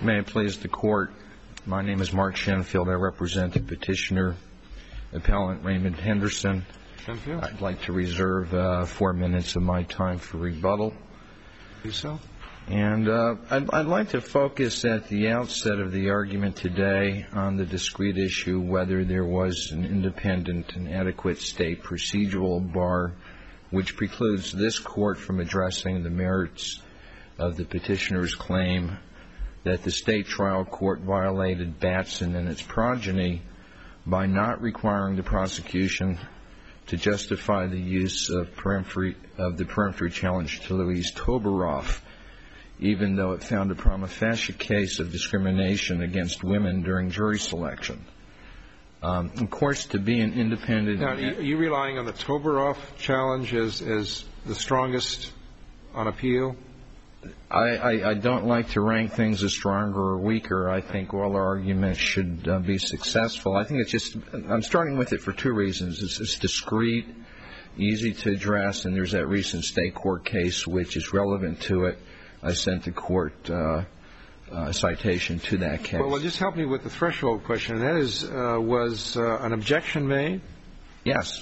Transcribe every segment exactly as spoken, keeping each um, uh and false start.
May it please the Court, my name is Mark Shenfield. I represent the petitioner, appellant Raymond Henderson. Shenfield? I'd like to reserve uh, four minutes of my time for rebuttal. Do so. And uh, I'd, I'd like to focus at the outset of the argument today on the discrete issue whether there was an independent and adequate state procedural bar which precludes this Court from addressing the merits of the petitioner's claim that the state trial court violated Batson and its progeny by not requiring the prosecution to justify the use of, peremptory, of the peremptory challenge to Louise Toberoff, even though it found a prima facie case of discrimination against women during jury selection. Um, of course, to be an independent... Now, are you relying on the Toberoff challenge as, as the strongest on appeal? I, I, I don't like to rank things as stronger or weaker. I think all our arguments should uh, be successful. I think it's just, I'm starting with it for two reasons. It's, it's discrete, easy to address, and there's that recent state court case which is relevant to it. I sent the court uh, a citation to that case. Well, well, just help me with the threshold question. And that is, uh, was uh, an objection made? Yes.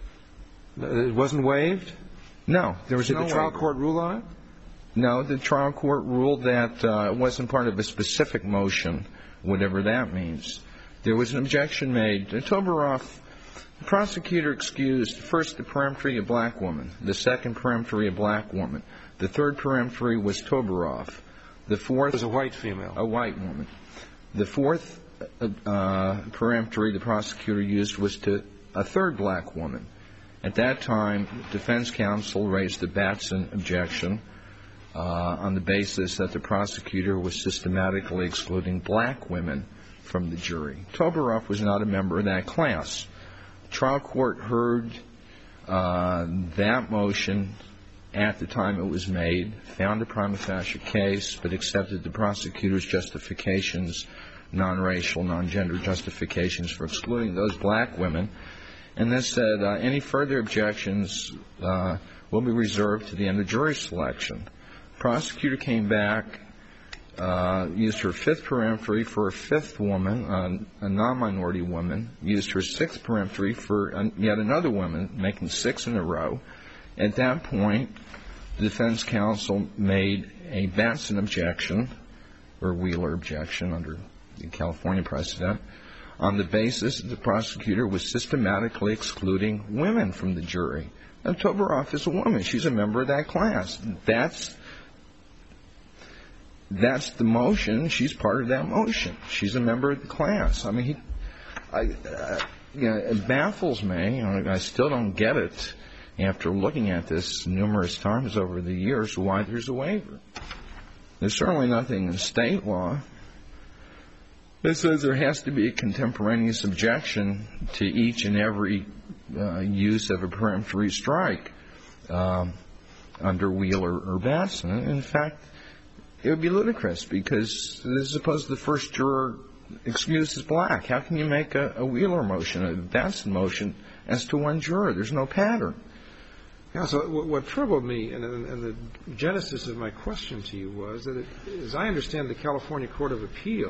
It wasn't waived? No. There was Did no the trial waiver. court rule on it? No, the trial court ruled that uh, it wasn't part of a specific motion, whatever that means. There was an objection made. Toberoff, the prosecutor excused first the peremptory, a black woman, the second peremptory, a black woman. The third peremptory was Toberoff. The fourth was a white female. A white woman. The fourth uh, peremptory the prosecutor used was to a third black woman. At that time, defense counsel raised the Batson objection Uh, on the basis that the prosecutor was systematically excluding black women from the jury. Toberoff was not a member of that class. The trial court heard uh, that motion at the time it was made, found a prima facie case, but accepted the prosecutor's justifications, non-racial, non-gender justifications for excluding those black women, and then said uh, any further objections uh, will be reserved to the end of jury selection. Prosecutor came back, uh, used her fifth peremptory for a fifth woman, uh, a non-minority woman, used her sixth peremptory for uh, yet another woman, making six in a row. At that point, the defense counsel made a Batson objection, or Wheeler objection under the California precedent, on the basis that the prosecutor was systematically excluding women from the jury. Now, Toberoff is a woman. She's a member of that class. That's That's the motion. She's part of that motion. She's a member of the class. I mean, he, I, uh, you know, it baffles me. I still don't get it after looking at this numerous times over the years why there's a waiver. There's certainly nothing in state law that says there has to be a contemporaneous objection to each and every uh, use of a peremptory strike um, under Wheeler or Batson. In fact, it would be ludicrous because this is supposed the first juror excused as black. How can you make a, a Wheeler motion, a Batson motion, as to one juror? There's no pattern. Yeah, so what, what troubled me, and, and the genesis of my question to you was that, it, as I understand, the California Court of Appeal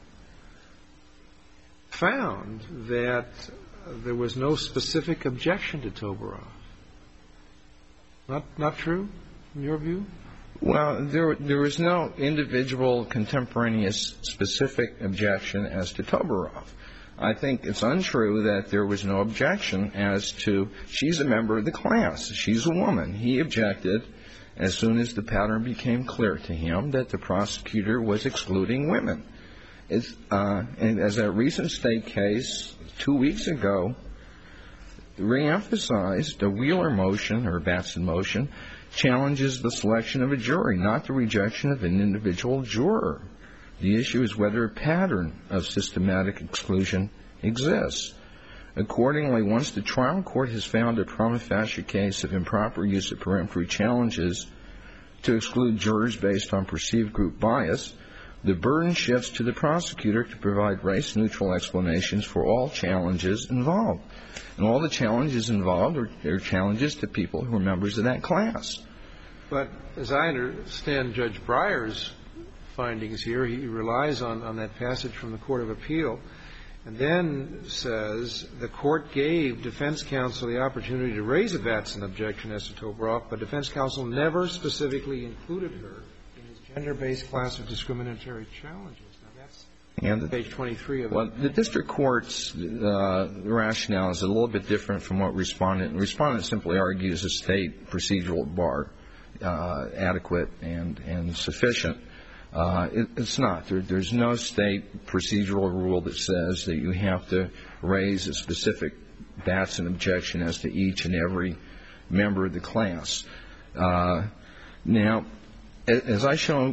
found that there was no specific objection to Toberoff. Not, not true, in your view? Well, there there was no individual contemporaneous specific objection as to Toberoff. I think it's untrue that there was no objection as to she's a member of the class. She's a woman. He objected as soon as the pattern became clear to him that the prosecutor was excluding women. It's, uh, and as a recent state case two weeks ago reemphasized, a Wheeler motion or a Batson motion challenges the selection of a jury, not the rejection of an individual juror. The issue is whether a pattern of systematic exclusion exists. Accordingly, once the trial court has found a prima facie case of improper use of peremptory challenges to exclude jurors based on perceived group bias, the burden shifts to the prosecutor to provide race-neutral explanations for all challenges involved. And all the challenges involved are, are challenges to people who are members of that class. But as I understand Judge Breyer's findings here. He relies on, on that passage from the Court of Appeal, and then says the Court gave defense counsel the opportunity to raise a Batson objection as to Toberoff, but defense counsel never specifically included her in his gender-based class of discriminatory challenges. Now, that's and page twenty-three of it. Well, the district court's uh, rationale is a little bit different from what Respondent. Respondent simply argues a state procedural bar uh, adequate and, and sufficient. Uh, it, it's not. There, there's no state procedural rule that says that you have to raise a specific Batson objection as to each and every member of the class. Uh, now, as I show,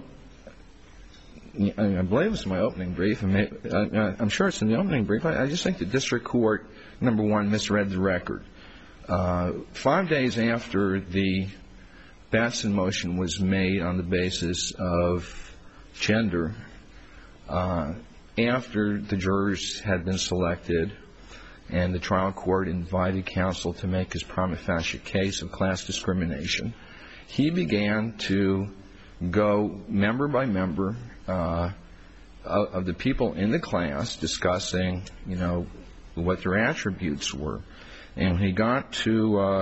I believe it's my opening brief. I'm sure it's in the opening brief. I just think the district court, number one, misread the record. Uh, five days after the Batson motion was made on the basis of gender, uh, after the jurors had been selected and the trial court invited counsel to make his prima facie case of class discrimination, he began to go member by member uh, of the people in the class discussing, you know, what their attributes were. And when he got to uh,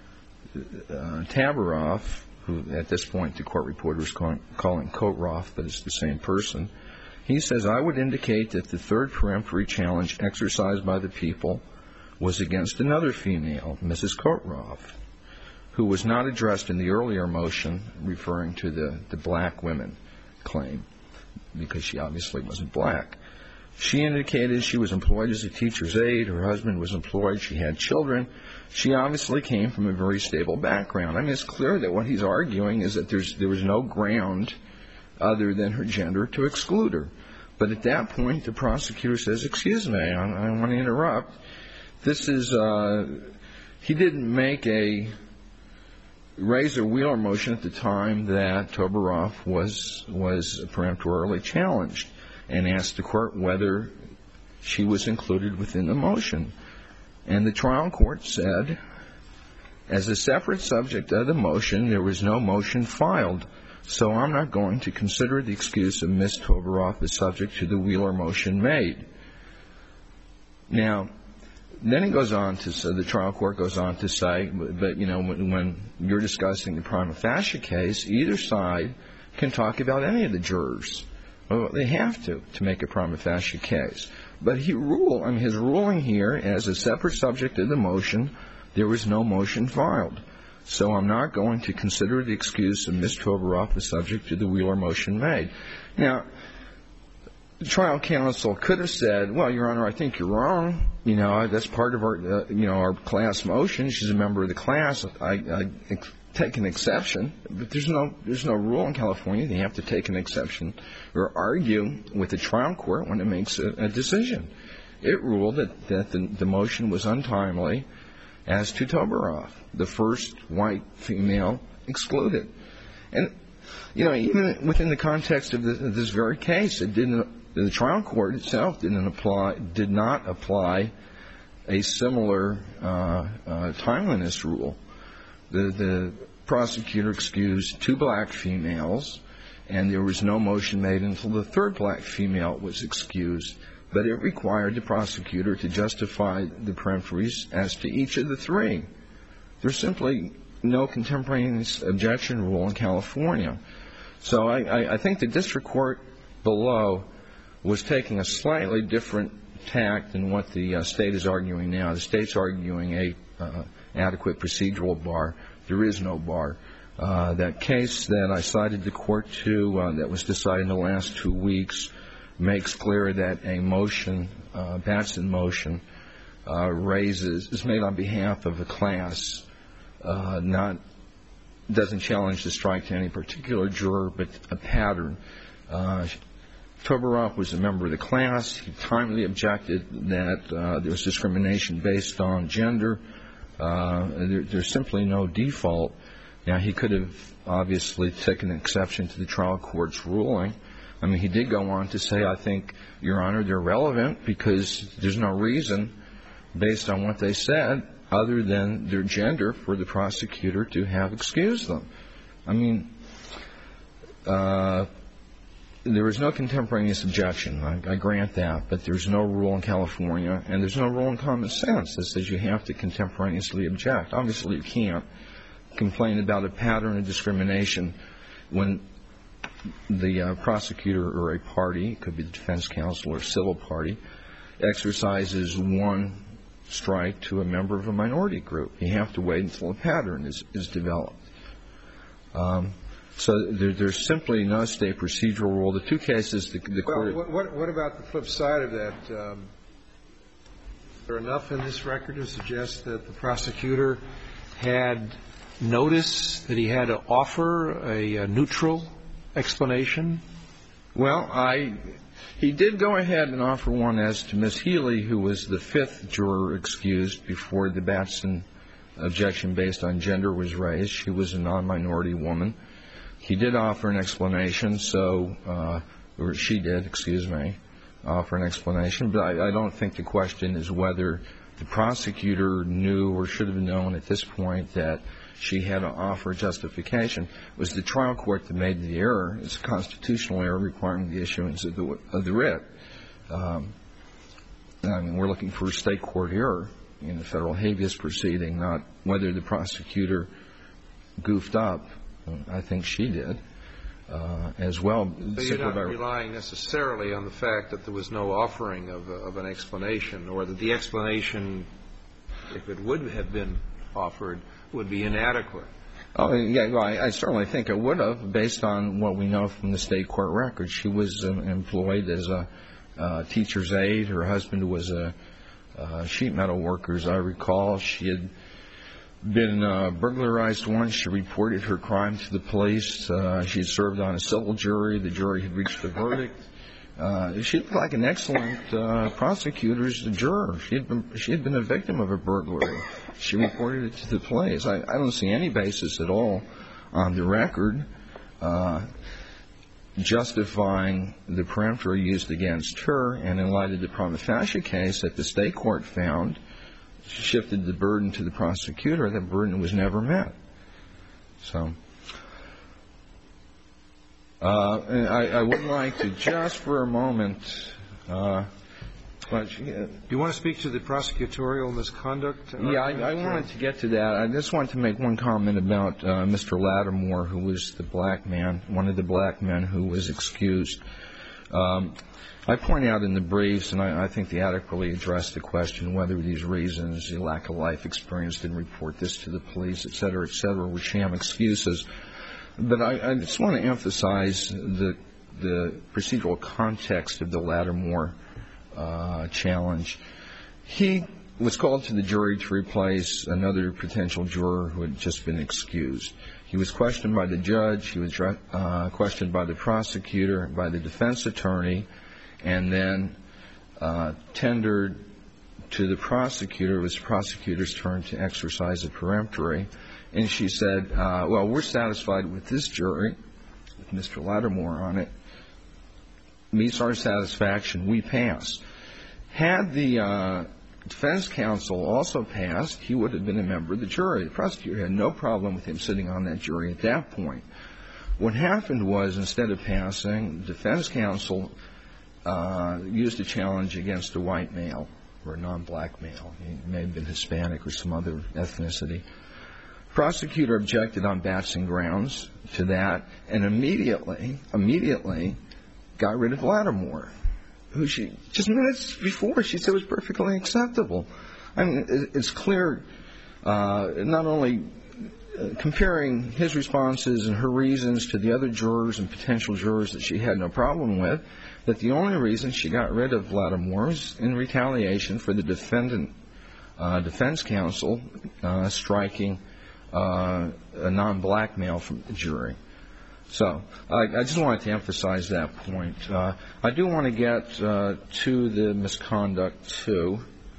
uh, Tabaroff, who at this point the court reporter was calling, calling Kotroff, but it's the same person, he says, I would indicate that the third peremptory challenge exercised by the people was against another female, Missus Kotroff, who was not addressed in the earlier motion referring to the, the black women claim, because she obviously wasn't black. She indicated she was employed as a teacher's aide. Her husband was employed. She had children. She obviously came from a very stable background. I mean, it's clear that what he's arguing is that there's, there was no ground other than her gender to exclude her. But at that point, the prosecutor says, excuse me, I, I want to interrupt. This is, uh, he didn't make a Razor Wheeler motion at the time that Toberoff was, was peremptorily challenged, and asked the court whether she was included within the motion. And the trial court said, as a separate subject of the motion, there was no motion filed, so I'm not going to consider the excuse of Miz Toberoff as subject to the Wheeler motion made. Now, then it goes on to say, the trial court goes on to say, but, you know, when, when you're discussing the prima facie case, either side can talk about any of the jurors. Well, they have to, to make a prima facie case. But he ruled, I mean, his ruling here, as a separate subject of the motion, there was no motion filed. So I'm not going to consider the excuse of Miz Toberoff as subject to the Wheeler motion made. Now, the trial counsel could have said, well, Your Honor, I think you're wrong. You know, that's part of our, uh, you know, our class motion. She's a member of the class. I, I take an exception, but there's no there's no rule in California. They have to take an exception or argue with the trial court when it makes a, a decision. It ruled that, that the, the motion was untimely as to Toberoff, the first white female excluded. And, you know, even within the context of, the, of this very case, it didn't. The trial court itself didn't apply, did not apply a similar uh, uh, timeliness rule. The, the prosecutor excused two black females, and there was no motion made until the third black female was excused. But it required the prosecutor to justify the peremptories as to each of the three. There's simply no contemporaneous objection rule in California. So I, I, I think the district court below was taking a slightly different tack than what the uh, state is arguing now. The state's arguing a uh, adequate procedural bar. There is no bar. Uh, that case that I cited the court to uh, that was decided in the last two weeks makes clear that a motion, uh, Batson motion, uh, raises, is made on behalf of a class, uh, not, doesn't challenge the strike to any particular juror, but a pattern. Uh, Toberoff was a member of the class. He timely objected that uh, there was discrimination based on gender. Uh, there, there's simply no default. Now, he could have obviously taken exception to the trial court's ruling. I mean, he did go on to say, I think, Your Honor, they're relevant because there's no reason, based on what they said, other than their gender, for the prosecutor to have excused them. I mean, uh, there was no contemporaneous objection. I, I grant that, but there's no rule in California, and there's no rule in common sense that says you have to contemporaneously object. Obviously, you can't complain about a pattern of discrimination when the uh, prosecutor or a party, it could be the defense counsel or civil party, exercises one strike to a member of a minority group. You have to wait until a pattern is, is developed. Um, so there, there's simply no state procedural rule. The two cases, the, the well, court... What, what, what about the flip side of that? Um, is there enough in this record to suggest that the prosecutor had notice that he had to offer a, a neutral explanation? Well, I... He did go ahead and offer one as to Miss Healy, who was the fifth juror excused before the Batson objection based on gender was raised. She was a non-minority woman. He did offer an explanation, so, uh, or she did, excuse me, offer an explanation. But I, I don't think the question is whether the prosecutor knew or should have known at this point that she had to offer justification. It was the trial court that made the error. It's a constitutional error requiring the issuance of the, of the writ. Um, I mean, we're looking for a state court error in the federal habeas proceeding, not whether the prosecutor goofed up. I think she did uh, as well. So you're not relying necessarily on the fact that there was no offering of, a, of an explanation, or that the explanation, if it would have been offered, would be inadequate. Oh, yeah, well, I, I certainly think it would have, based on what we know from the state court record. She was um, employed as a uh, teacher's aide. Her husband was a uh, sheet metal worker, as I recall. She had been uh, burglarized once. She reported her crime to the police. Uh, she had served on a civil jury. The jury had reached a verdict. Uh, she looked like an excellent uh, prosecutor's juror. She had been she had been a victim of a burglary. She reported it to the police. I, I don't see any basis at all on the record uh, justifying the peremptory used against her, and in light of the prima facie case that the state court found shifted the burden to the prosecutor. That burden was never met. So... Uh, I, I would like to just for a moment. Uh, but, uh, Do you want to speak to the prosecutorial misconduct? Yeah, I, I wanted to get to that. I just wanted to make one comment about uh, Mister Lattimore, who was the black man, one of the black men who was excused. Um, I point out in the briefs, and I, I think they adequately addressed the question whether these reasons, the lack of life experience, didn't report this to the police, et cetera, et cetera, were sham excuses. But I, I just want to emphasize the, the procedural context of the Lattimore uh, challenge. He was called to the jury to replace another potential juror who had just been excused. He was questioned by the judge. He was uh, questioned by the prosecutor, by the defense attorney, and then uh, tendered to the prosecutor. It was the prosecutor's turn to exercise a peremptory. And she said, uh, well, we're satisfied with this jury, with Mister Lattimore on it. Meets our satisfaction. We pass. Had the uh, defense counsel also passed, he would have been a member of the jury. The prosecutor had no problem with him sitting on that jury at that point. What happened was, instead of passing, the defense counsel uh, used a challenge against a white male or a non-black male. He may have been Hispanic or some other ethnicity. Prosecutor objected on Batson grounds to that, and immediately, immediately got rid of Lattimore, who she, just minutes before, she said was perfectly acceptable. I mean, it's clear, uh, not only comparing his responses and her reasons to the other jurors and potential jurors that she had no problem with, that the only reason she got rid of Lattimore was in retaliation for the defendant, uh, defense counsel, uh, striking Uh, a non-black male from the jury. So I, I just wanted to emphasize that point. Uh, I do want to get uh, to the misconduct, too.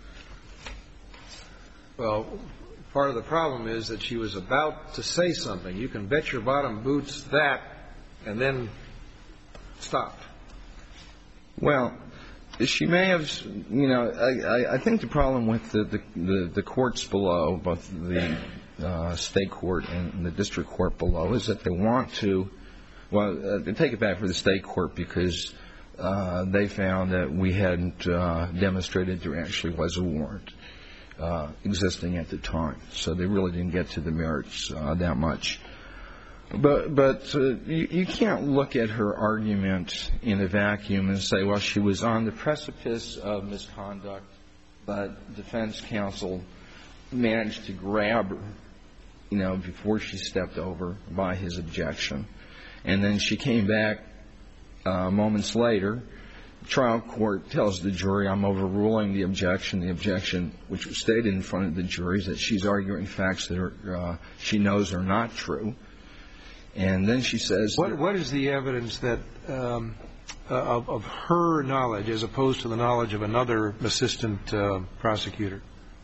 Well, part of the problem is that she was about to say something. You can bet your bottom boots that, and then stopped. Well, she may have, you know, I, I think the problem with the, the, the, the courts below, both the Uh, state court and the district court below, is that they want to Well, uh, take it back for the state court because uh, they found that we hadn't uh, demonstrated there actually was a warrant uh, existing at the time. So they really didn't get to the merits uh, that much. But but uh, you, you can't look at her argument in a vacuum and say, well, she was on the precipice of misconduct, but defense counsel managed to grab her, you know, before she stepped over by his objection. And then she came back uh, moments later. Trial court tells the jury, I'm overruling the objection. The objection, which was stated in front of the jury, is that she's arguing facts that are, uh, she knows are not true. And then she says... What, what is the evidence that um, of, of her knowledge as opposed to the knowledge of another assistant uh, prosecutor?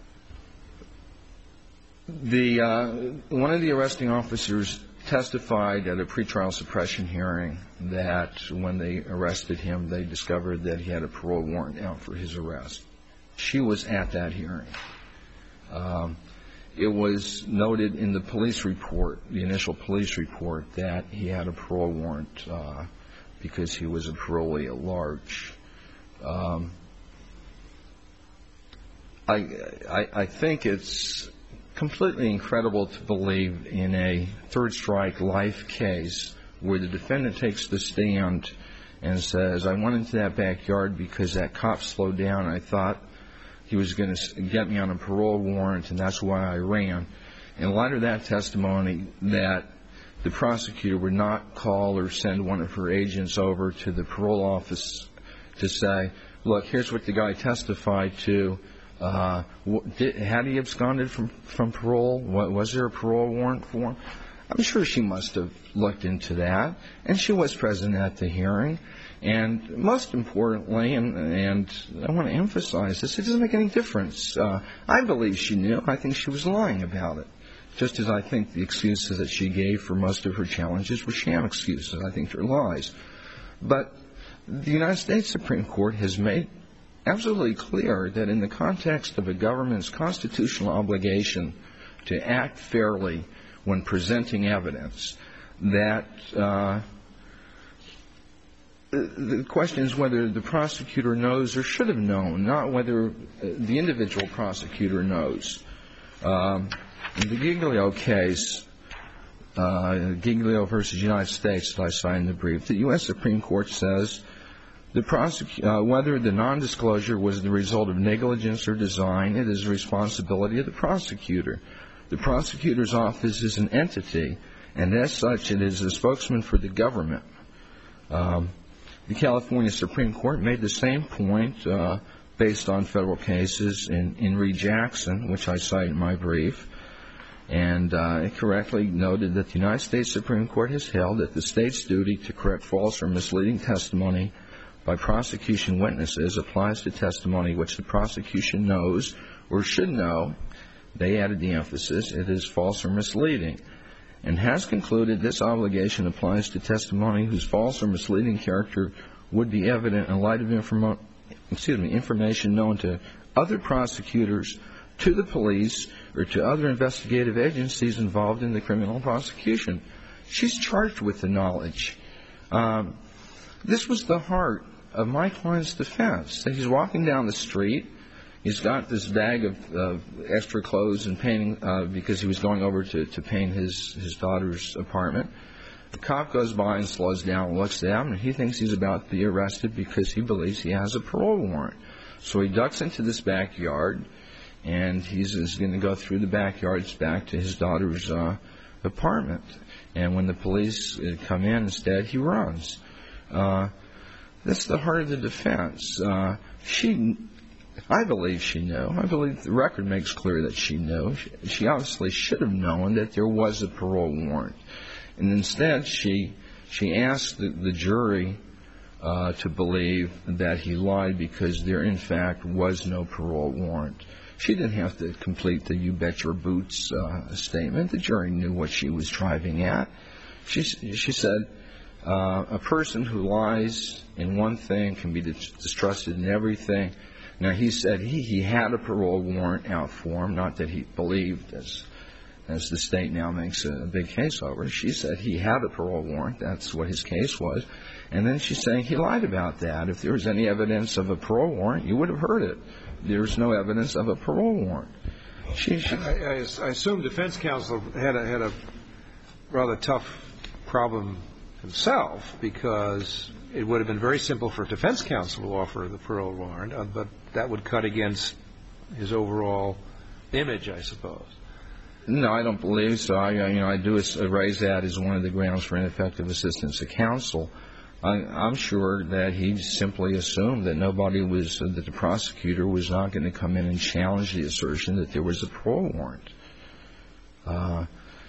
The uh, one of the arresting officers testified at a pretrial suppression hearing that when they arrested him, they discovered that he had a parole warrant out for his arrest. She was at that hearing. Um, it was noted in the police report, the initial police report, that he had a parole warrant uh, because he was a parolee at large. Um, I, I, I think it's completely incredible to believe in a third strike life case where the defendant takes the stand and says, I went into that backyard because that cop slowed down. I thought he was going to get me on a parole warrant, and that's why I ran. In light of that testimony, that the prosecutor would not call or send one of her agents over to the parole office to say, look, here's what the guy testified to. Uh, did, had he absconded from, from parole? What, was there a parole warrant for him? I'm sure she must have looked into that, and she was present at the hearing. And most importantly, and, and I want to emphasize this, it doesn't make any difference. Uh, I believe she knew. I think she was lying about it, just as I think the excuses that she gave for most of her challenges were sham excuses. I think they're lies. But the United States Supreme Court has made absolutely clear that in the context of a government's constitutional obligation to act fairly when presenting evidence, that uh, the question is whether the prosecutor knows or should have known, not whether the individual prosecutor knows. Um, in the Giglio case, uh, Giglio versus United States that I signed in the brief, the U S Supreme Court says the prosecu- uh, whether the nondisclosure was the result of negligence or design, it is the responsibility of the prosecutor. The prosecutor's office is an entity, and as such, it is a spokesman for the government. Um, the California Supreme Court made the same point uh, based on federal cases in, in Reed Jackson, which I cite in my brief, and uh, it correctly noted that the United States Supreme Court has held that the state's duty to correct false or misleading testimony by prosecution witnesses applies to testimony which the prosecution knows or should know. They added the emphasis, it is false or misleading, and has concluded this obligation applies to testimony whose false or misleading character would be evident in light of informo- excuse me, information known to other prosecutors, to the police, or to other investigative agencies involved in the criminal prosecution. She's charged with the knowledge. Um, this was the heart of my client's defense, that he's walking down the street. He's got this bag of uh, extra clothes and painting uh, because he was going over to, to paint his, his daughter's apartment. The cop goes by and slows down and looks down, and he thinks he's about to be arrested because he believes he has a parole warrant. So he ducks into this backyard, and he's, he's going to go through the backyards back to his daughter's uh, apartment. And when the police come in instead, he runs. Uh, that's the heart of the defense. Uh, she... I believe she knew. I believe the record makes clear that she knew. She obviously should have known that there was a parole warrant. And instead, she she asked the, the jury uh, to believe that he lied because there, in fact, was no parole warrant. She didn't have to complete the you bet your boots uh, statement. The jury knew what she was driving at. She, she said, uh, a person who lies in one thing can be distrusted in everything. Now, he said he, he had a parole warrant out for him, not that he believed, as as the state now makes a big case over. She said he had a parole warrant. That's what his case was. And then she's saying he lied about that. If there was any evidence of a parole warrant, you would have heard it. There's no evidence of a parole warrant. She, she, I, I, I assume defense counsel had a, had a rather tough problem himself, because it would have been very simple for defense counsel to offer the parole warrant, uh, but that would cut against his overall image, I suppose. No, I don't believe so. I, you know, I do raise that as one of the grounds for ineffective assistance of counsel. I, I'm sure that he simply assumed that nobody was, that the prosecutor was not going to come in and challenge the assertion that there was a parole warrant. Uh,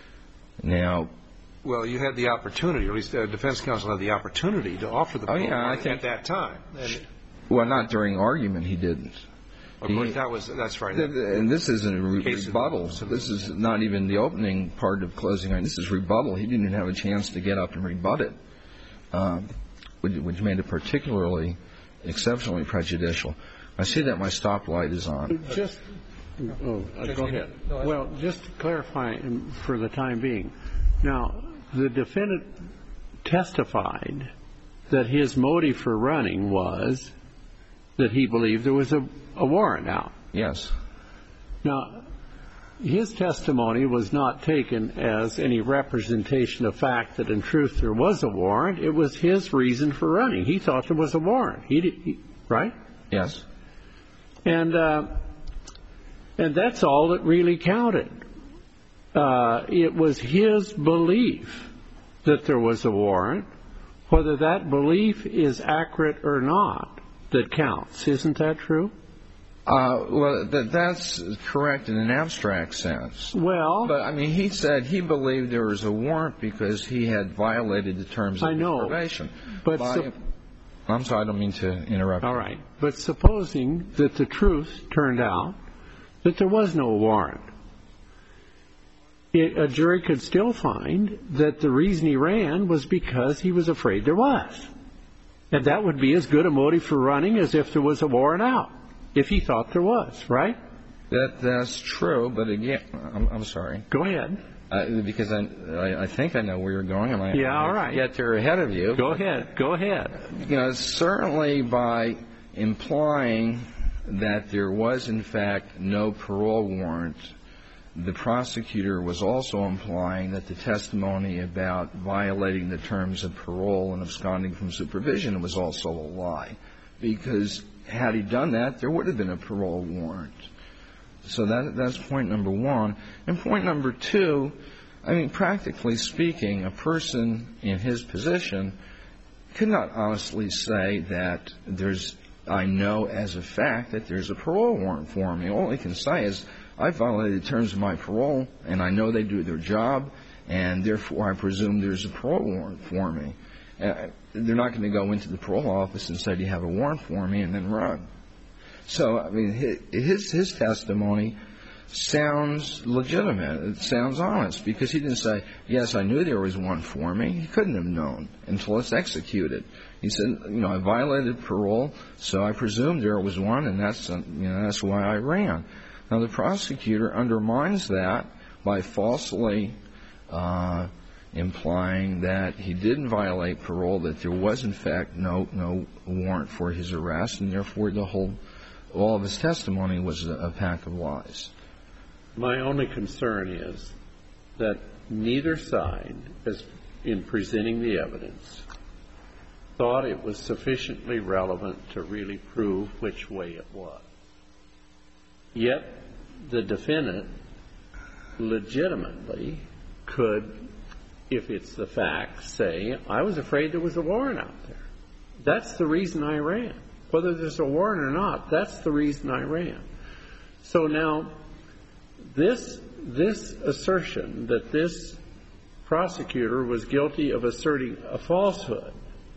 now, well, you had the opportunity, or at least uh, defense counsel had the opportunity to offer the parole oh, yeah, warrant I think, at that time. And, well, not during argument, he didn't. Of course, that was, that's right. And this isn't a re- rebuttal. This is not even the opening part of closing argument. This is rebuttal. He didn't even have a chance to get up and rebut it, um, which, which made it particularly exceptionally prejudicial. I see that my stoplight is on. Just, oh, uh, go ahead. Well, just to clarify for the time being, now, the defendant testified that his motive for running was that he believed there was a, a warrant out. Yes. Now, his testimony was not taken as any representation of fact that in truth there was a warrant. It was his reason for running. He thought there was a warrant. He did, he, right? Yes. And uh, and that's all that really counted. Uh, it was his belief that there was a warrant. Whether that belief is accurate or not, that counts. Isn't that true? Uh, well, that, that's correct in an abstract sense. Well, but I mean, he said he believed there was a warrant because he had violated the terms of I know, probation. But By, su- I'm sorry, I don't mean to interrupt. All you. right. But supposing that the truth turned out that there was no warrant, it, a jury could still find that the reason he ran was because he was afraid there was. And that would be as good a motive for running as if there was a warrant out, if he thought there was, right? That that's true, but again, I'm, I'm sorry. Go ahead. Uh, because I, I I think I know where you're going, and I yeah, I all right. get there ahead of you. Go ahead. Go ahead. You know, certainly by implying that there was in fact no parole warrant, the prosecutor was also implying that the testimony about violating the terms of parole and absconding from supervision was also a lie, because had he done that, there would have been a parole warrant. So that that's point number one. And point number two, I mean, practically speaking, a person in his position could not honestly say that there's, I know as a fact that there's a parole warrant for me. All he can say is, I violated the terms of my parole, and I know they do their job, and therefore I presume there's a parole warrant for me. Uh, they're not going to go into the parole office and say, do you have a warrant for me, and then run. So, I mean, his his testimony sounds legitimate. It sounds honest, because he didn't say, yes, I knew there was one for me. He couldn't have known until it's executed. He said, you know, I violated parole, so I presumed there was one, and that's, you know, that's why I ran. Now, the prosecutor undermines that by falsely uh, implying that he didn't violate parole, that there was, in fact, no no warrant for his arrest, and therefore the whole, all of his testimony was a, a pack of lies. My only concern is that neither side, as in presenting the evidence, thought it was sufficiently relevant to really prove which way it was. Yet the defendant legitimately could, if it's the fact, say, I was afraid there was a warrant out there. That's the reason I ran. Whether there's a warrant or not, that's the reason I ran. So now, this this assertion that this prosecutor was guilty of asserting a falsehood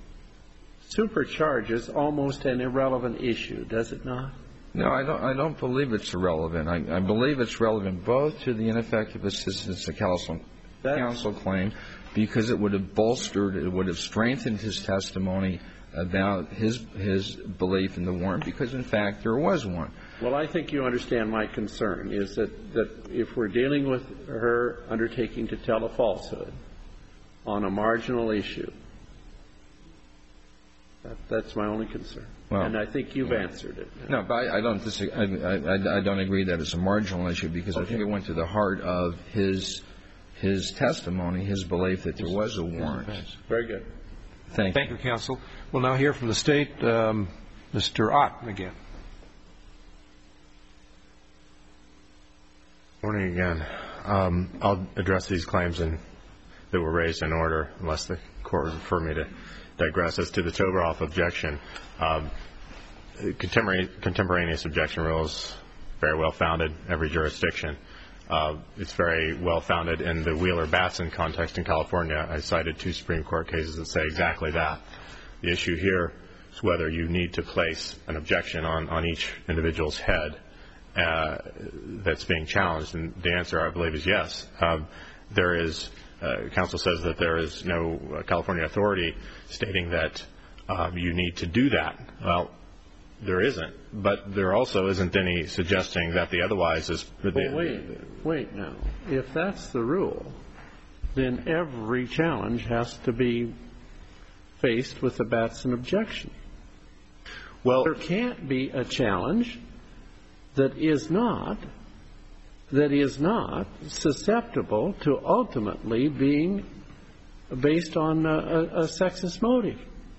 supercharges almost an irrelevant issue, does it not? No, I don't. I don't believe it's irrelevant. I, I believe it's relevant both to the ineffective assistance to counsel, counsel claim, because it would have bolstered, it would have strengthened his testimony about his his belief in the warrant, because in fact there was one. Well, I think you understand my concern, is that, that if we're dealing with her undertaking to tell a falsehood on a marginal issue, that, that's my only concern. Well, and I think you've answered it. No, but I, I don't disagree. I, I, I don't agree that it's a marginal issue, because okay. I think it went to the heart of his his testimony, his belief that there was a warrant. Very good. Thank you. Thank you, counsel. We'll now hear from the State. Um, Mister Ott again. Morning again. Um, I'll address these claims in, that were raised in order, unless the court would refer me to digress. As to the Toberoff objection, um, contemporaneous, contemporaneous objection rules very well founded every jurisdiction. Uh, it's very well founded in the Wheeler-Batson context in California. I cited two Supreme Court cases that say exactly that. The issue here is whether you need to place an objection on, on each individual's head uh, that's being challenged, and the answer, I believe, is yes. Um, there is, uh, counsel says that there is no uh, California authority stating that um, you need to do that. Well, there isn't, but there also isn't any suggesting that the otherwise is. Well, wait, wait now. If that's the rule, then every challenge has to be faced with a Batson objection. Well, there can't be a challenge that is not that is not susceptible to ultimately being based on a, a, a sexist motive.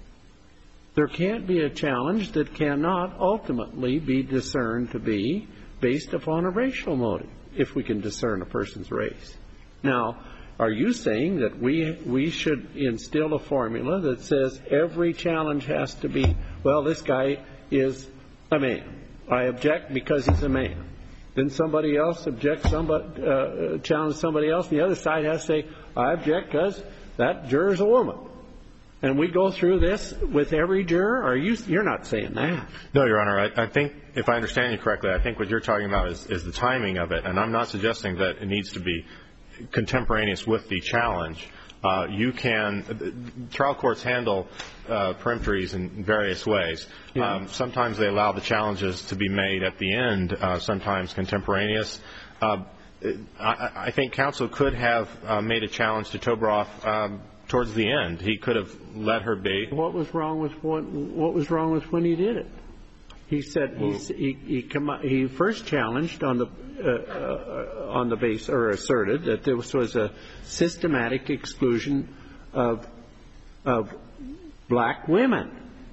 There can't be a challenge that cannot ultimately be discerned to be based upon a racial motive, if we can discern a person's race. Now, are you saying that we we should instill a formula that says every challenge has to be, well, this guy is a man. I object because he's a man. Then somebody else objects, somebody uh, challenges somebody else, and the other side has to say, I object because that juror's a woman. And we go through this with every juror? Are you, you're not saying that. No, Your Honor. I, I think, if I understand you correctly, I think what you're talking about is, is the timing of it. And I'm not suggesting that it needs to be contemporaneous with the challenge. Uh, you can, trial courts handle uh, peremptories in various ways. Yeah. Um, sometimes they allow the challenges to be made at the end, uh, sometimes contemporaneous. Uh, I, I think counsel could have uh, made a challenge to Toberoff um, towards the end. He could have let her be. What was wrong with what? What was wrong with when he did it? He said well, he he, he, he first challenged on the uh, uh, on the base or asserted that there was, was a systematic exclusion of of black women.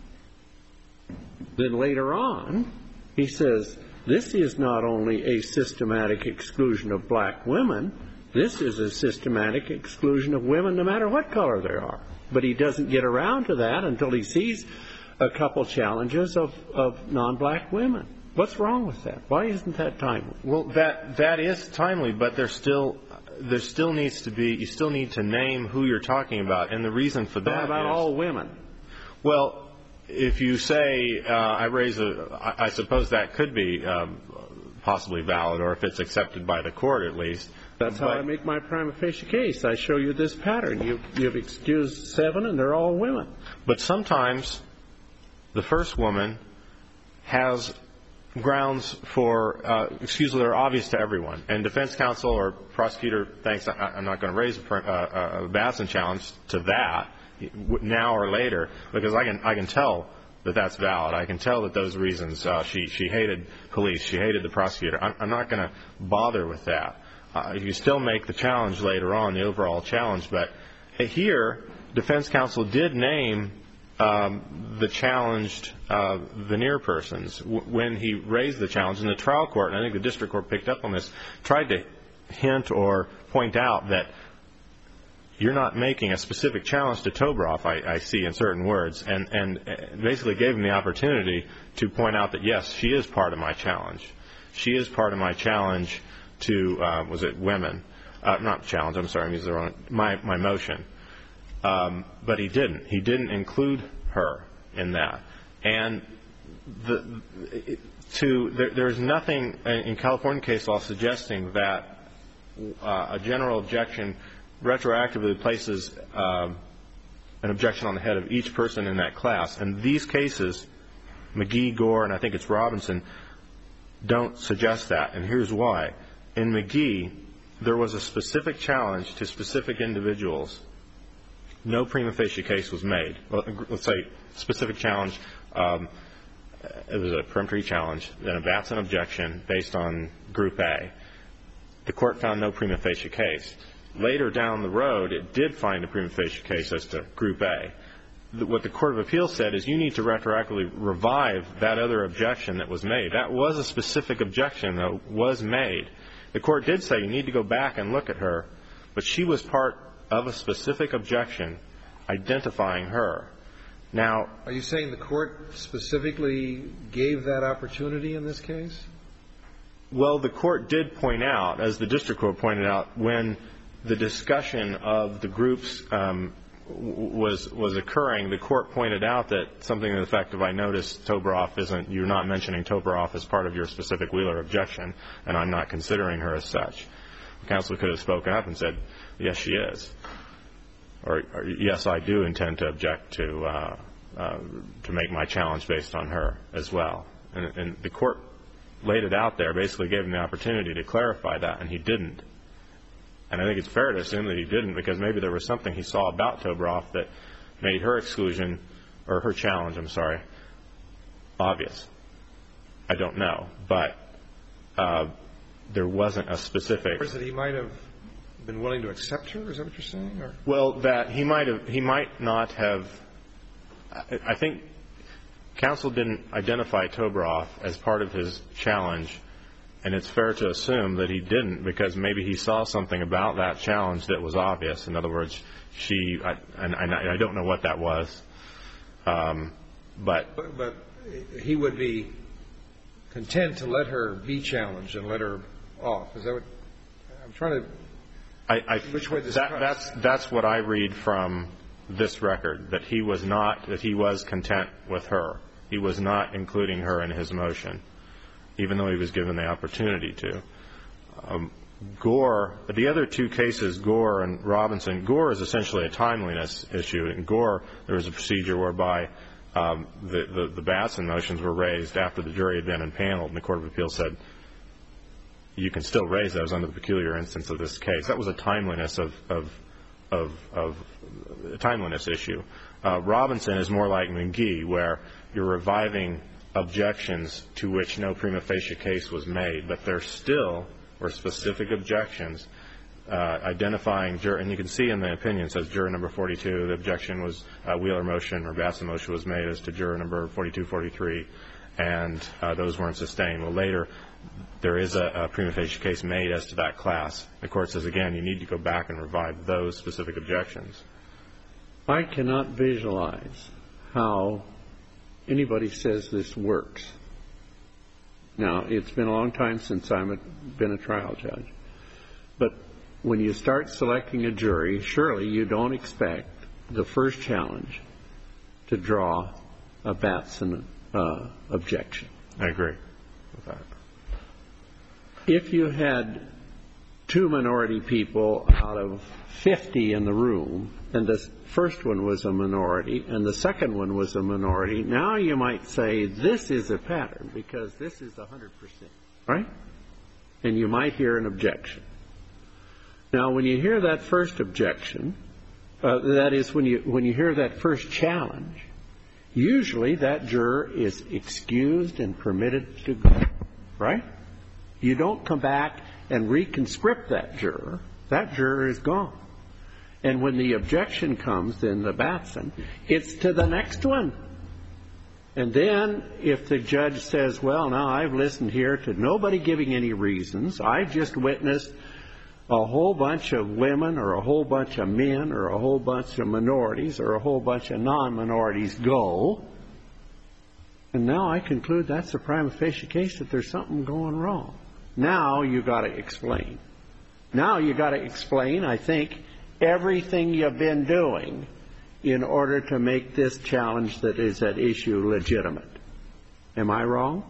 Then later on, he says this is not only a systematic exclusion of black women. This is a systematic exclusion of women no matter what color they are. But he doesn't get around to that until he sees a couple challenges of, of non-black women. What's wrong with that? Why isn't that timely? Well, that that is timely, but there's still there still needs to be you still need to name who you're talking about, and the reason for that what about is, all women? Well, if you say uh, I raise a, I, I suppose that could be um, possibly valid, or if it's accepted by the court at least. That's how but, I make my prima facie case. I show you this pattern. You, you've excused seven, and they're all women. But sometimes the first woman has grounds for uh, excusal that are obvious to everyone. And defense counsel or prosecutor thinks I, I'm not going to raise a, a, a Batson challenge to that now or later, because I can I can tell that that's valid. I can tell that those reasons, uh, she, she hated police, she hated the prosecutor. I'm, I'm not going to bother with that. Uh, you still make the challenge later on, the overall challenge. But here, defense counsel did name um, the challenged uh, veneer persons w- when he raised the challenge. In the trial court, and I think the district court picked up on this, tried to hint or point out that you're not making a specific challenge to Toberoff, I, I see in certain words, and, and basically gave him the opportunity to point out that, yes, she is part of my challenge. She is part of my challenge to, uh, was it women? Uh, not challenge, I'm sorry, I'm using the wrong, my, my motion. Um, but he didn't. He didn't include her in that. And the, to, there, there's nothing in California case law suggesting that uh, a general objection retroactively places um, an objection on the head of each person in that class. And these cases, McGee, Gore, and I think it's Robinson, don't suggest that, and here's why. In McGee, there was a specific challenge to specific individuals. No prima facie case was made. Well, let's say specific challenge. Um, it was a peremptory challenge, then a Batson objection based on Group A. The court found no prima facie case. Later down the road, it did find a prima facie case as to Group A. What the Court of Appeals said is you need to retroactively revive that other objection that was made. That was a specific objection that was made. The court did say you need to go back and look at her, but she was part of a specific objection identifying her. Now, are you saying the court specifically gave that opportunity in this case? Well, the court did point out, as the district court pointed out, when the discussion of the groups um, was was occurring, the court pointed out that something to the effect of, I noticed Toberoff isn't, you're not mentioning Toberoff as part of your specific Wheeler objection, and I'm not considering her as such. The counsel could have spoken up and said, yes, she is. Or, or yes, I do intend to object to uh, uh, to make my challenge based on her as well. And, and the court laid it out there, basically gave him the opportunity to clarify that, and he didn't. And I think it's fair to assume that he didn't, because maybe there was something he saw about Toberoff that made her exclusion, or her challenge, I'm sorry, obvious. I don't know. But uh, there wasn't a specific... Or is it he might have been willing to accept her? Is that what you're saying? Or? Well, that he might have, he might not have... I, I think counsel didn't identify Toberoff as part of his challenge, and it's fair to assume that he didn't, because maybe he saw something about that challenge that was obvious. In other words, she, I, and, and I don't know what that was, um, but, but but he would be content to let her be challenged and let her off. Is that what I'm trying to? I, I which way this that, that's that's what I read from this record, that he was not, that he was content with her. He was not including her in his motion, even though he was given the opportunity to. Um, Gore, the other two cases, Gore and Robinson, Gore is essentially a timeliness issue. In Gore, there was a procedure whereby um, the, the, the Batson motions were raised after the jury had been impaneled, and the Court of Appeals said, you can still raise those under the peculiar instance of this case. That was a timeliness of, of, of, of a timeliness issue. Uh, Robinson is more like McGee, where you're reviving objections to which no prima facie case was made, but there still were specific objections uh, identifying juror, and you can see in the opinion, it says juror number forty-two, the objection was uh, Wheeler motion or Batson motion was made as to juror number forty-two, forty-three, and uh, those weren't sustained. Well, later, there is a, a prima facie case made as to that class. The court says, again, you need to go back and revive those specific objections. I cannot visualize how anybody says this works. Now, it's been a long time since I've been a trial judge, but when you start selecting a jury, surely you don't expect the first challenge to draw a Batson uh, objection. I agree with that. If you had two minority people out of fifty in the room, and the first one was a minority and the second one was a minority, now you might say this is a pattern because this is one hundred percent, right? And you might hear an objection. Now, when you hear that first objection, uh, that is, when you when you hear that first challenge, usually that juror is excused and permitted to go, right? You don't come back and reconscript that juror. That juror is gone. And when the objection comes in the Batson, it's to the next one. And then if the judge says, well, now I've listened here to nobody giving any reasons, I've just witnessed a whole bunch of women or a whole bunch of men or a whole bunch of minorities or a whole bunch of non-minorities go, and now I conclude that's a prima facie case that there's something going wrong. Now you've got to explain. Now you've got to explain, I think, everything you've been doing in order to make this challenge that is at issue legitimate. Am I wrong?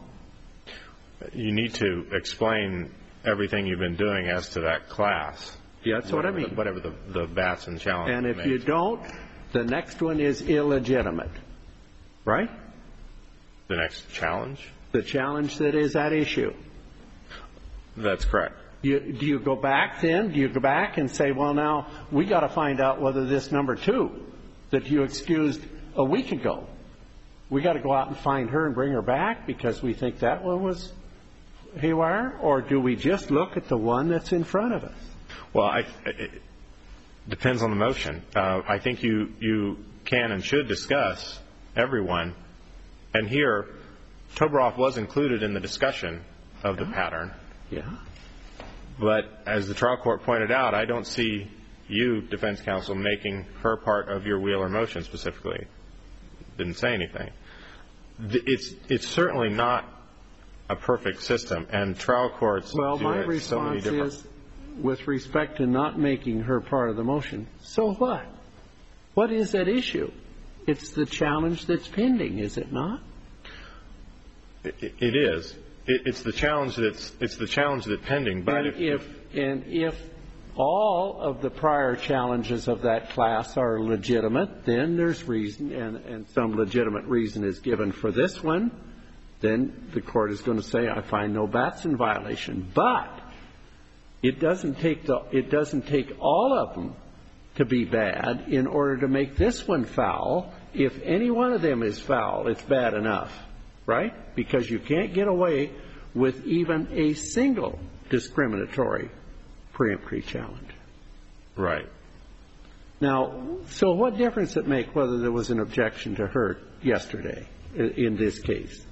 You need to explain everything you've been doing as to that class. Yeah, that's what I mean. The, whatever the, the Batson challenge. And if made. you don't, the next one is illegitimate. Right? The next challenge? The challenge that is at issue. That's correct. You, do you go back then? Do you go back and say, well, now, we got to find out whether this number two that you excused a week ago, we got to go out and find her and bring her back because we think that one was haywire? Or do we just look at the one that's in front of us? Well, I, it depends on the motion. Uh, I think you, you can and should discuss everyone. And here, Toberoff was included in the discussion of the pattern. Yeah. But as the trial court pointed out, I don't see you, defense counsel, making her part of your Wheeler motion specifically. Didn't say anything. It's it's certainly not a perfect system, and trial courts well, do my it so many response different. is, with respect to not making her part of the motion, so what? What is at issue? It's the challenge that's pending, is it not? It, it is. It, it's the challenge that's it's the challenge that's pending. But and if, if and if all of the prior challenges of that class are legitimate, then there's reason, and, and some legitimate reason is given for this one, then the court is going to say, I find no Batson violation. But it doesn't take the it doesn't take all of them to be bad in order to make this one foul. If any one of them is foul, it's bad enough, right? Because you can't get away with even a single discriminatory preemptory challenge. right. Now, so what difference does it make whether there was an objection to her yesterday in this case?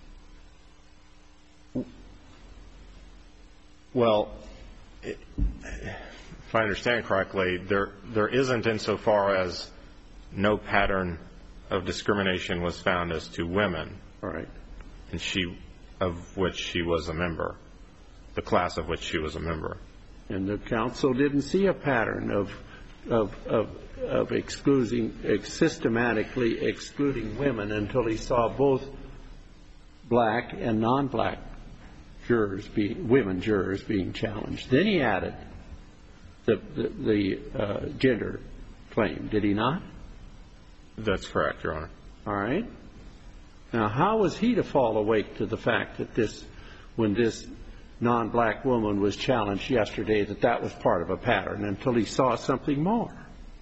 Well, if I understand correctly, there there isn't insofar as no pattern of discrimination was found as to women. All right. And she, of which she was a member, the class of which she was a member. And the counsel didn't see a pattern of of of, of excluding, systematically excluding women until he saw both black and non-black jurors, being, women jurors being challenged. Then he added the the, the uh, gender claim, did he not? That's correct, Your Honor. All right. Now, how was he to fall awake to the fact that this, when this non-black woman was challenged yesterday, that that was part of a pattern until he saw something more?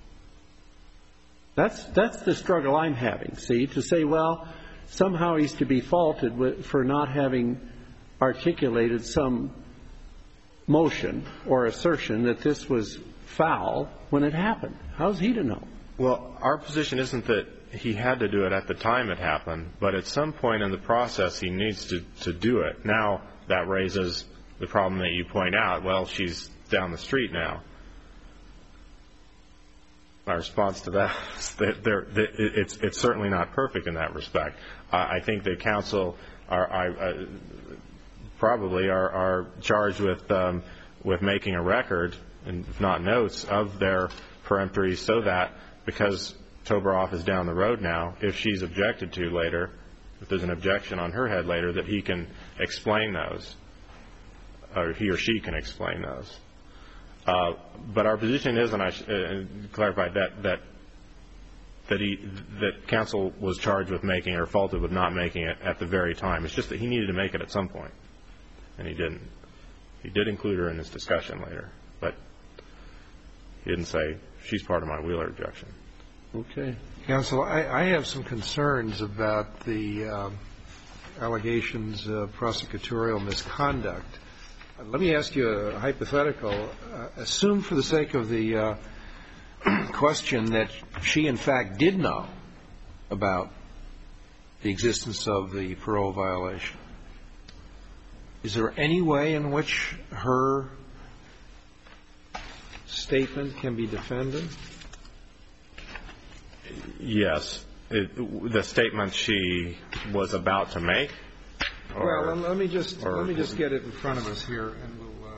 That's that's the struggle I'm having, see, to say, well, somehow he's to be faulted with, for not having articulated some motion or assertion that this was foul when it happened. How's he to know? Well, our position isn't that he had to do it at the time it happened, but at some point in the process he needs to, to do it. Now that raises the problem that you point out. Well, she's down the street now. My response to that is that, there, that it's, it's certainly not perfect in that respect. Uh, I think that counsel are, I, uh, probably are, are charged with um, with making a record, and if not notes, of their peremptory so that because Toberoff is down the road now, if she's objected to later, if there's an objection on her head later, that he can explain those, or he or she can explain those. Uh, but our position is, and I sh- uh, clarified that that that he that counsel was charged with making or faulted with not making it at the very time. It's just that he needed to make it at some point, and he didn't. He did include her in this discussion later, but he didn't say she's part of my Wheeler objection. Okay. Counsel, I, I have some concerns about the um, allegations of prosecutorial misconduct. Uh, let me ask you a hypothetical. Uh, assume for the sake of the uh, question that she, in fact, did know about the existence of the parole violation. Is there any way in which her statement can be defended? Yes. It, the statement she was about to make? Or, well, let me just or, let me just get it in front of us here, and we'll uh,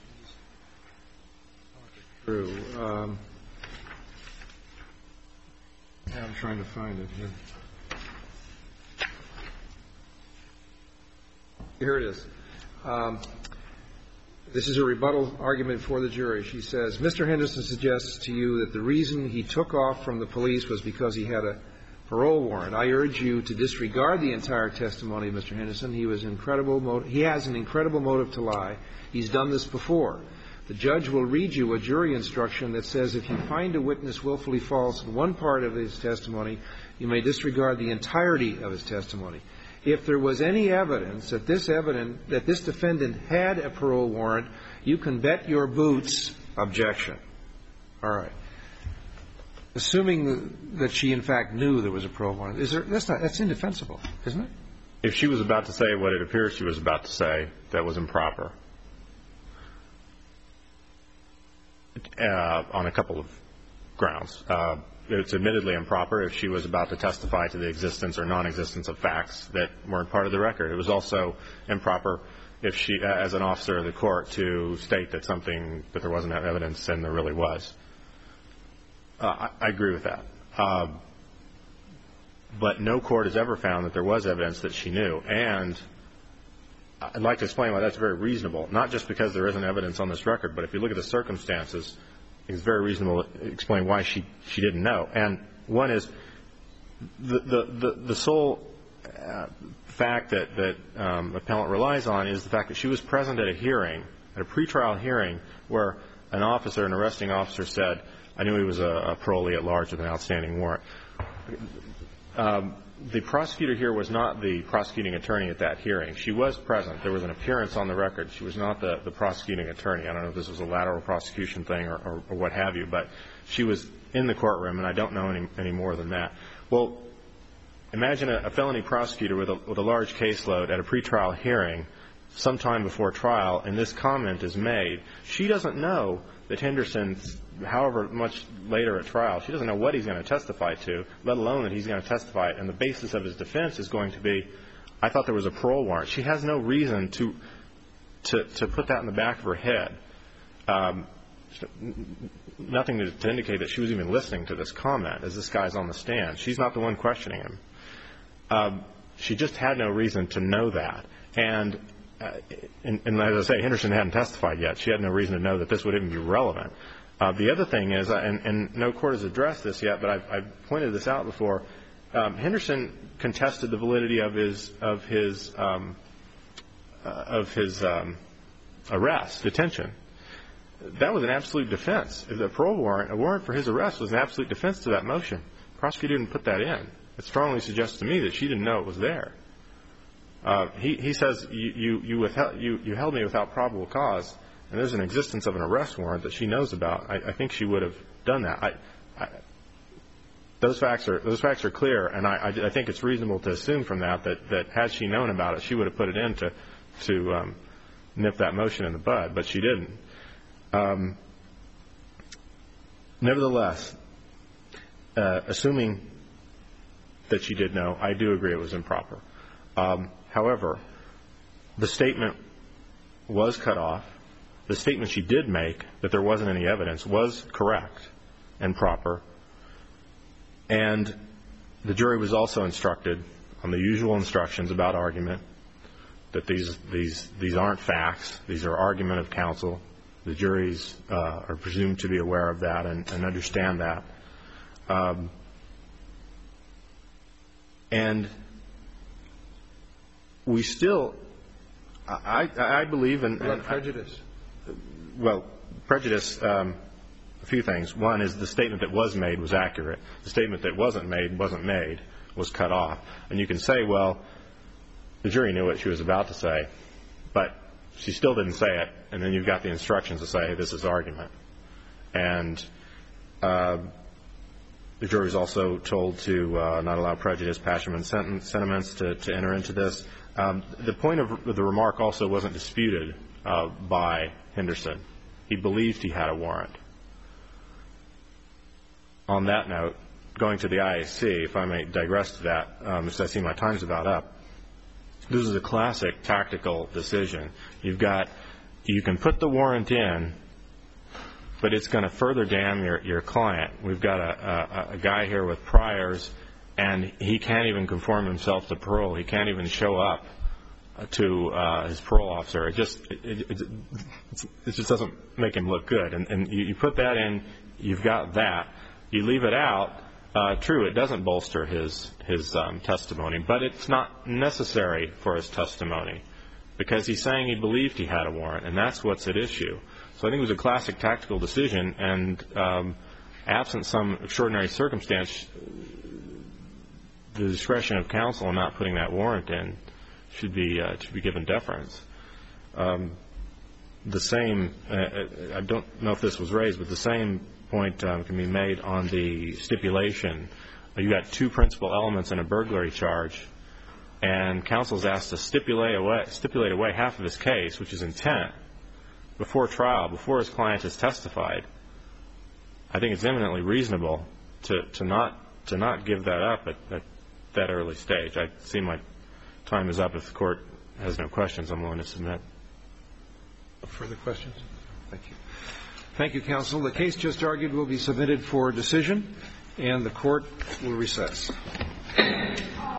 talk it through. Um, yeah, I'm trying to find it here. Here it is. Um, This is a rebuttal argument for the jury. She says, Mister Henderson suggests to you that the reason he took off from the police was because he had a parole warrant. I urge you to disregard the entire testimony of Mister Henderson. He was incredible. Mo- he has an incredible motive to lie. He's done this before. The judge will read you a jury instruction that says if you find a witness willfully false in one part of his testimony, you may disregard the entirety of his testimony. If there was any evidence that this evidence, that this defendant had a parole warrant, you can bet your boots, objection. All right. Assuming that she, in fact, knew there was a parole warrant, is there, that's not, that's indefensible, isn't it? If she was about to say what it appears she was about to say, that was improper. Uh, on a couple of grounds. Uh, it's admittedly improper if she was about to testify to the existence or non-existence of facts that weren't part of the record. It was also improper if she, uh, as an officer of the court, to state that something, that there wasn't evidence and there really was. Uh, I, I agree with that. Uh, but no court has ever found that there was evidence that she knew. And I'd like to explain why that's very reasonable, not just because there isn't evidence on this record, but if you look at the circumstances, it's very reasonable to explain why she, she didn't know. And one is the, the, the, the sole uh, fact that, that um, appellant relies on is the fact that she was present at a hearing, at a pretrial hearing, where an officer, an arresting officer said, I knew he was a, a parolee at large with an outstanding warrant. Um, The prosecutor here was not the prosecuting attorney at that hearing. She was present. There was an appearance on the record. She was not the, the prosecuting attorney. I don't know if this was a lateral prosecution thing or, or, or what have you, but she was in the courtroom, and I don't know any, any more than that. Well, imagine a, a felony prosecutor with a, with a large caseload at a pretrial hearing sometime before trial, and this comment is made. She doesn't know that Henderson, however much later at trial, she doesn't know what he's going to testify to, let alone that he's going to testify, and the basis of his defense is going to be, I thought there was a parole warrant. She has no reason to to, to put that in the back of her head. Um, nothing to, to indicate that she was even listening to this comment as this guy's on the stand. She's not the one questioning him. Um, she just had no reason to know that. And, uh, and, and as I say, Henderson hadn't testified yet. She had no reason to know that this would even be relevant. Uh, the other thing is, uh, and, and no court has addressed this yet, but I've, I've pointed this out before. Um, Henderson contested the validity of his of his um, uh, of his um, arrest, detention. That was an absolute defense. The parole warrant, a warrant for his arrest, was an absolute defense to that motion. The prosecutor didn't put that in. It strongly suggests to me that she didn't know it was there. Uh, he, he says you you you, withheld, you you held me without probable cause. And there's an existence of an arrest warrant that she knows about. I, I think she would have done that. I, I, those facts are those facts are clear, and I, I, I think it's reasonable to assume from that, that that had she known about it, she would have put it in to to um, nip that motion in the bud, but she didn't. Um, nevertheless, uh, assuming that she did know, I do agree it was improper. Um, however, the statement was cut off. The statement she did make, that there wasn't any evidence, was correct and proper. And the jury was also instructed on the usual instructions about argument, that these these these aren't facts. These are argument of counsel. The juries uh, are presumed to be aware of that and, and understand that. Um, and we still, I, I believe, in, What about prejudice? Well, prejudice, um, a few things. One is the statement that was made was accurate. The statement that wasn't made wasn't made, was cut off. And you can say, well, the jury knew what she was about to say, but she still didn't say it, and then you've got the instructions to say, hey, this is argument. And uh, the jury was also told to uh, not allow prejudice, passion, and sentiments to, to enter into this. Um, the point of the remark also wasn't disputed uh, by Henderson. He believed he had a warrant. On that note, going to the I A C, if I may digress to that, um, because I see my time's about up, this is a classic tactical decision. You've got, you can put the warrant in, but it's going to further damn your, your client. We've got a, a, a guy here with priors, and he can't even conform himself to parole. He can't even show up to uh, his parole officer. It just it, it, it just doesn't make him look good. And, and you, you put that in, you've got that. You leave it out, uh, true, it doesn't bolster his, his um, testimony, but it's not necessary for his testimony because he's saying he believed he had a warrant, and that's what's at issue. So I think it was a classic tactical decision, and um, absent some extraordinary circumstance, the discretion of counsel in not putting that warrant in should be uh, should be given deference. Um, the same, uh, I don't know if this was raised, but the same point um, can be made on the stipulation. You got two principal elements in a burglary charge, and counsel's asked to stipulate away, stipulate away half of his case, which is intent, before trial, before his client has testified. I think it's eminently reasonable to, to not to not give that up at, at that early stage. I see my time is up. If the court has no questions, I'm willing to submit. Further questions? Thank you. Thank you, counsel. The case just argued will be submitted for decision, and the court will recess.